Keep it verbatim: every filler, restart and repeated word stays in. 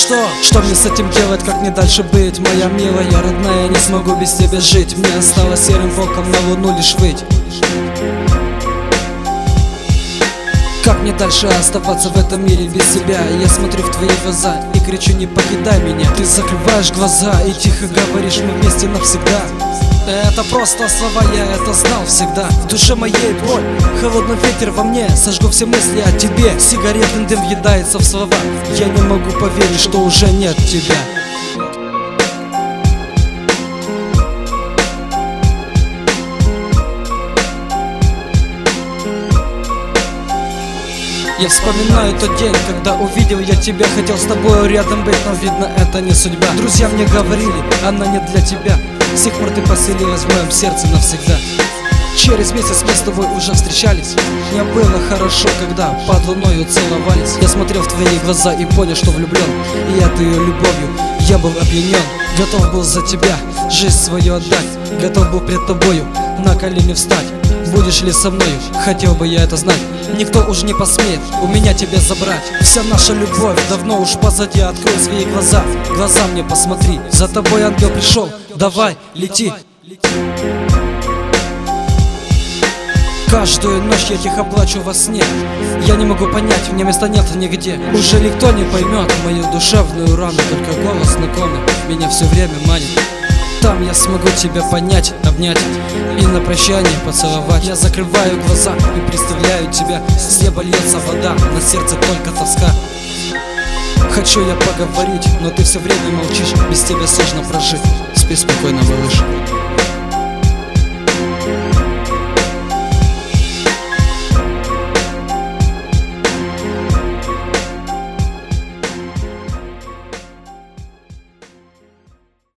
что? Что мне с этим делать, как мне дальше быть? Моя милая, родная, я не смогу без тебя жить. Мне осталось серым волком на луну лишь выть. Как мне дальше оставаться в этом мире без тебя? Я смотрю в твои глаза и кричу: не покидай меня. Ты закрываешь глаза и тихо говоришь: мы вместе навсегда. Это просто слова, я это знал всегда. В душе моей боль, холодный ветер во мне. Сожгу все мысли о тебе. Сигаретный дым въедается в слова. Я не могу поверить, что уже нет тебя. Я вспоминаю тот день, когда увидел я тебя. Хотел с тобой рядом быть, но видно, это не судьба. Друзья мне говорили: она не для тебя. С тех пор ты поселилась в моем сердце навсегда. Через месяц мы с тобой уже встречались. Мне было хорошо, когда под луною целовались. Я смотрел в твои глаза и понял, что влюблен. И этой любовью я был опьянен. Готов был за тебя жизнь свою отдать. Готов был пред тобою на колени встать. Будешь ли со мною? Хотел бы я это знать. Никто уже не посмеет у меня тебя забрать. Вся наша любовь давно уж позади. Открой свои глаза, глаза мне посмотри. За тобой ангел пришел, давай, лети. Каждую ночь я тихо плачу во сне. Я не могу понять, мне места нет нигде. Уже никто не поймет мою душевную рану. Только голос знакомый меня все время манит. Там я смогу тебя понять, обнять и на прощание поцеловать. Я закрываю глаза и представляю тебя. С неба льется вода, на сердце только тоска. Хочу я поговорить, но ты все время молчишь. Без тебя сложно прожить. Спи спокойно, малыш.